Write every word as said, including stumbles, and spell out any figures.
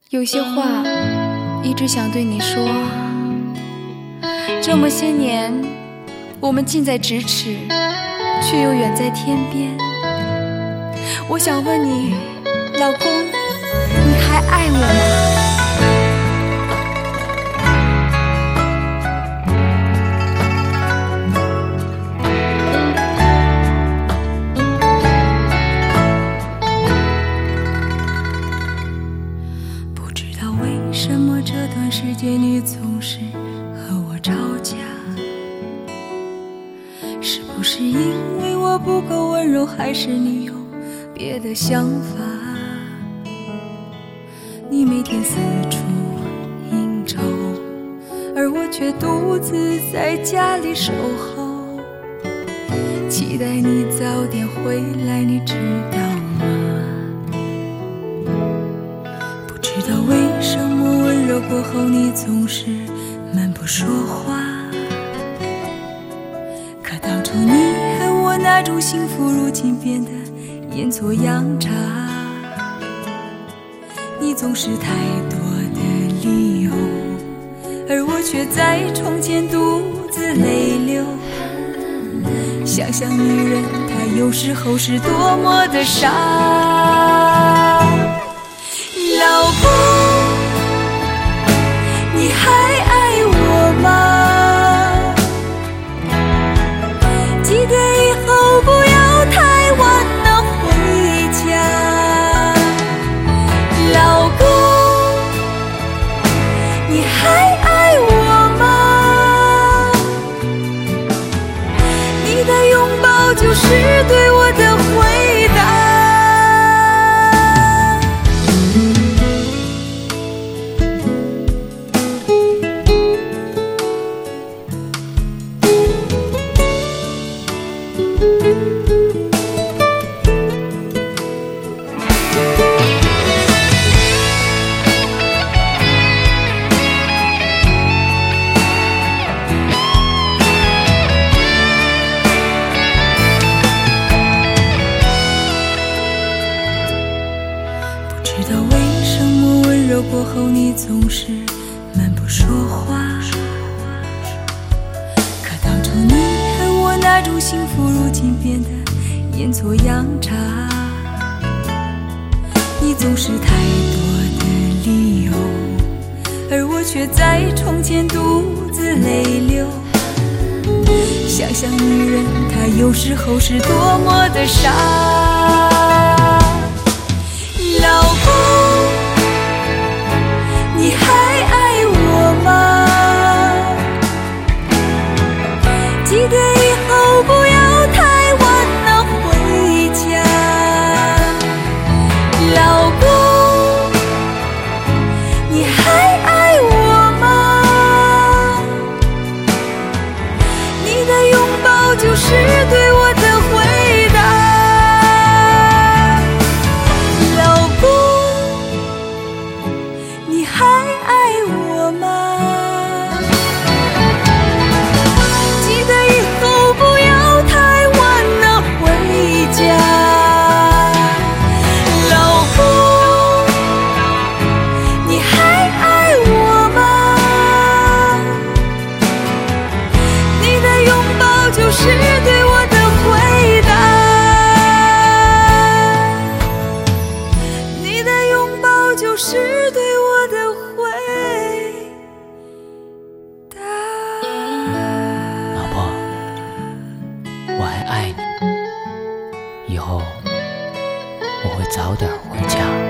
有些话一直想对你说，这么些年我们近在咫尺，却又远在天边。我想问你，老公，你还爱我吗？ 为什么这段时间你总是和我吵架？是不是因为我不够温柔，还是你有别的想法？你每天四处应酬，而我却独自在家里守候，期待你早点回来，你知道吗？不知道为什么温柔过后你总是闷不说话，可当初你和我那种幸福，如今变得阴错阳差。你总是太多的理由，而我却在窗前独自泪流。想想女人她有时候是多么的傻。老公，你还爱我吗？记得以后不要太晚了回家。老公，你还爱我吗？你的拥抱就是对我的回答。不知道为什么温柔过后你总是闷不说话，可当初你和我那种幸福，如今变得阴错阳差。你总是太多的理由，而我却在窗前独自泪流。想想女人她有时候是多么的傻。老公，你还爱我吗？记得以后不要太晚了回家。老公，你还爱我吗？你的拥抱就是对我的回答。还爱我吗？记得以后不要太晚了回家。老公，你还爱我吗？你的拥抱就是对我的回答。你的拥抱就是对我的我还爱你，以后我会早点回家。